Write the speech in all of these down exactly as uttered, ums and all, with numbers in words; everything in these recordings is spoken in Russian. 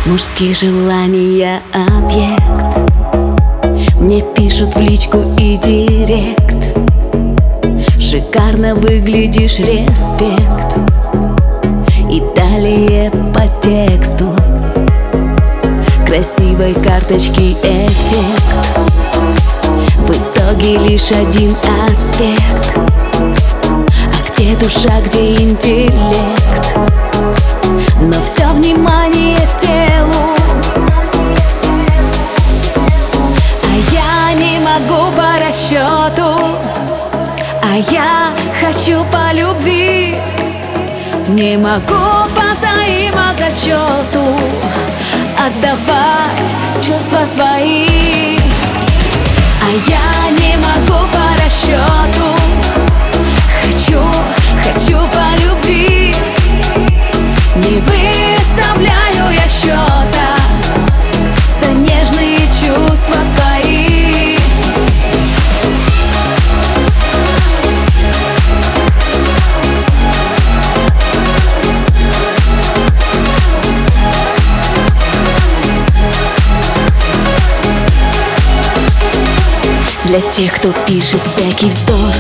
Мужские желания объект. Мне пишут в личку и директ: шикарно выглядишь, респект. И далее по тексту красивой карточки эффект. В итоге лишь один аспект. А где душа, где интеллект? Но все внимание телу, а я не могу по расчету, а я хочу по любви. Не могу по взаимозачету отдавать чувства свои. А я не могу по расчету, хочу, хочу по любви. Не выставляю я счета за нежные чувства свои. Для тех, кто пишет всякий вздор,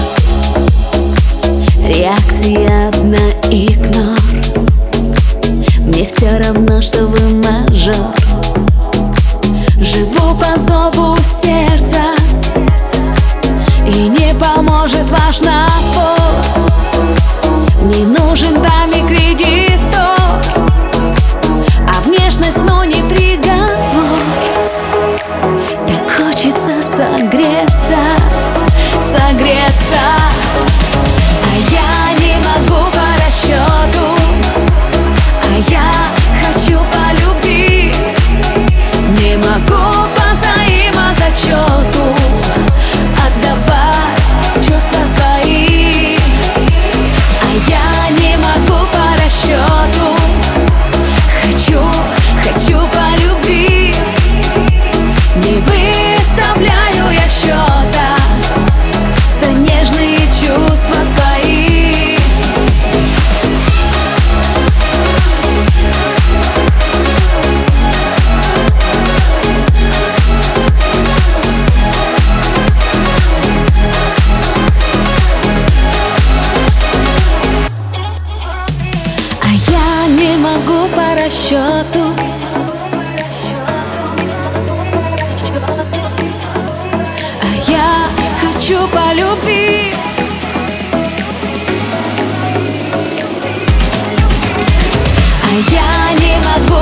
реакция одна — игнор. Мне все равно, что вы мажор. Живу по зову сердца, и не поможет ваш напор. Не нужен даме кредитор, а внешность, ну, не приговор. Так хочется согреться, согреться. А я не могу по расчету, а я хочу по любви. Не могу по взаимозачету отдавать чувства свои. А я не могу по расчету, хочу, хочу по любви. Не выставляю я счета за нежные чувства свои. А я не могу по расчету, а я хочу по любви. А я не могу